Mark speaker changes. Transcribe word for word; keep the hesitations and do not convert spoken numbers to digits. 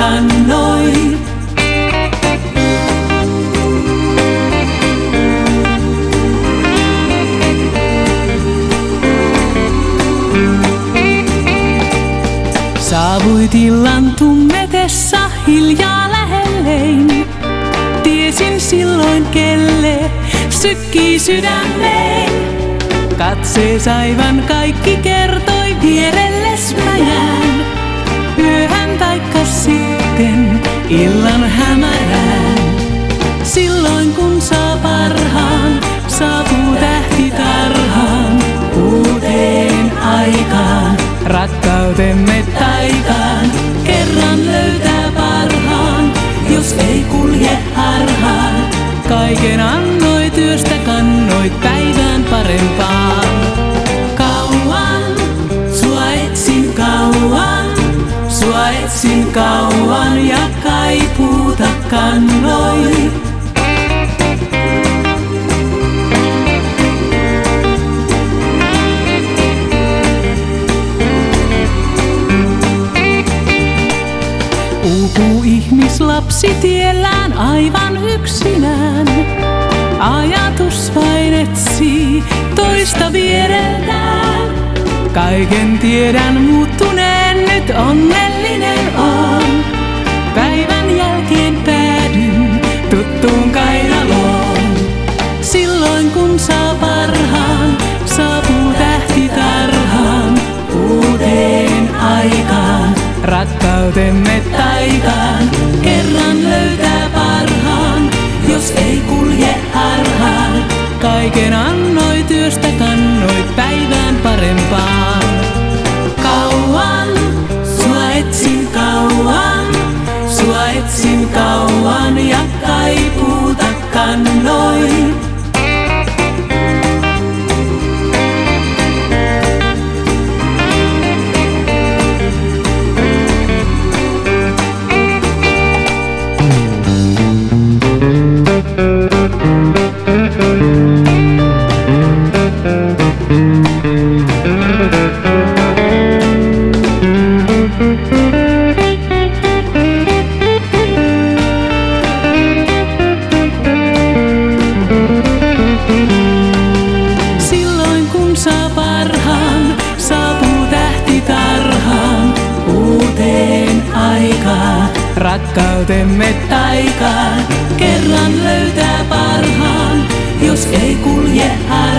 Speaker 1: kannoi. Saavuit illan tummetessa hiljaa lähellein. Tiesin silloin kelle sykkii sydämeen. Katsees aivan kaikki kertoi, vierelles mä jään. Yöhän taikka sitten illan hämärään. Silloin kun saa parhaan, saapuu tähti tarhaan. Uuteen aikaan, rakkautemme taikaan. Kerran löytää parhaan, jos ei kulje harhaan. Kaiken annoi, työstä kannoit päivään parempaan. Kauan, sua etsin kauan, sua etsin kauan ja kaipuuta kannoi. Uupuu ihmislapsi tiellään aivan yksinään. Ajatus vain etsii toista viereltään. Kaiken tiedän muuttuneen, nyt onnellinen on. Päivän jälkeen päädyn tuttuun kainaloon. Silloin kun saa parhaan, saapuu tähti tarhaan. Uuteen aikaan, rakkautemme taikaan. Kerran löytää parhaan, jos ei kulje harhaan. Kaiken annoi, työstä kannoit päivään parempaan. Kauan, sua etsin kauan, sua etsin kauan ja kaipuuta kannoi. Silloin kun saa parhaan, saapuu tähti tarhaan. Uuteen aikaan, rakkautemme taikaan. Kerran löytää parhaan, jos ei kulje harhaan.